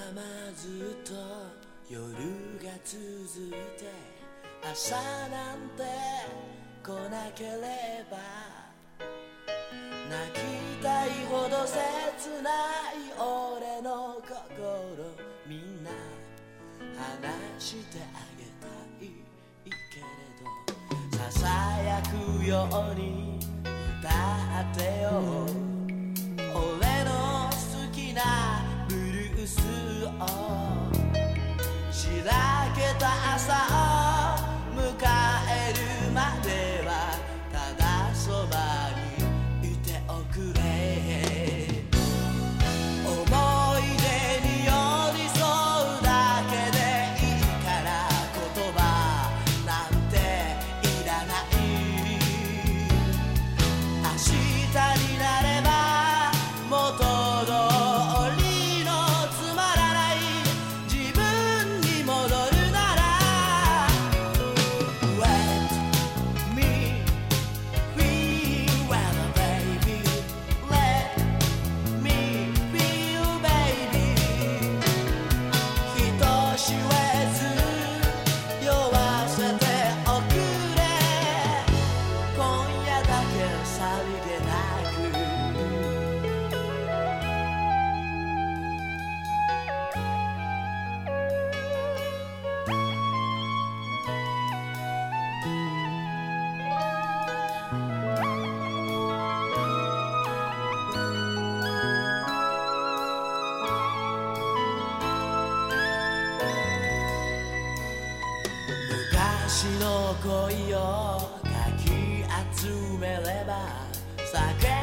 まずっと夜が続いて朝なんて来なければ泣きたいほど切ない俺の心みんな話してあげたいけれどささやくように歌ってよ俺の好きなブルースをしらけた朝を迎えるまではただそばにいておくれ思い出に寄り添うだけでいいから言葉なんていらない明日になれば元通りのつまらない自分に戻るなら Let me feel well baby Let me feel baby 人知れず酔わせておくれ今夜だけさりげなく昔の恋をかき集めれば酒